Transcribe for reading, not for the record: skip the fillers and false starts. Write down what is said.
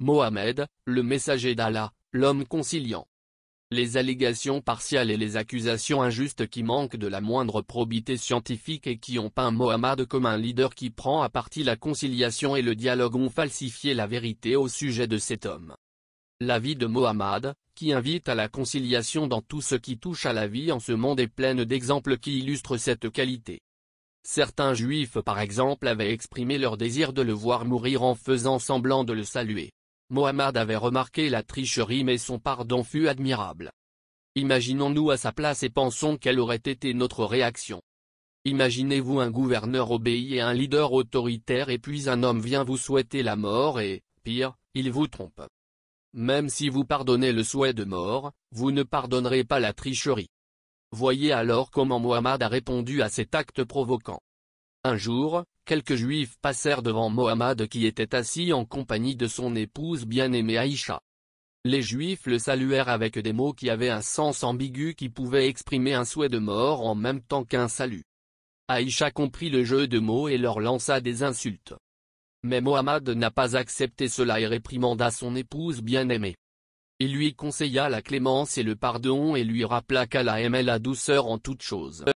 Mohammed, le messager d'Allah, l'homme conciliant. Les allégations partiales et les accusations injustes qui manquent de la moindre probité scientifique et qui ont peint Mohammed comme un leader qui prend à partie la conciliation et le dialogue ont falsifié la vérité au sujet de cet homme. La vie de Mohammed, qui invite à la conciliation dans tout ce qui touche à la vie en ce monde est pleine d'exemples qui illustrent cette qualité. Certains juifs par exemple avaient exprimé leur désir de le voir mourir en faisant semblant de le saluer. Mohammed avait remarqué la tricherie mais son pardon fut admirable. Imaginons-nous à sa place et pensons quelle aurait été notre réaction. Imaginez-vous un gouverneur obéi et un leader autoritaire et puis un homme vient vous souhaiter la mort et, pire, il vous trompe. Même si vous pardonnez le souhait de mort, vous ne pardonnerez pas la tricherie. Voyez alors comment Mohammed a répondu à cet acte provoquant. Un jour, quelques juifs passèrent devant Mohammed qui était assis en compagnie de son épouse bien-aimée Aïcha. Les juifs le saluèrent avec des mots qui avaient un sens ambigu qui pouvait exprimer un souhait de mort en même temps qu'un salut. Aïcha comprit le jeu de mots et leur lança des insultes. Mais Mohammed n'a pas accepté cela et réprimanda son épouse bien-aimée. Il lui conseilla la clémence et le pardon et lui rappela qu'Allah aimait la douceur en toutes choses.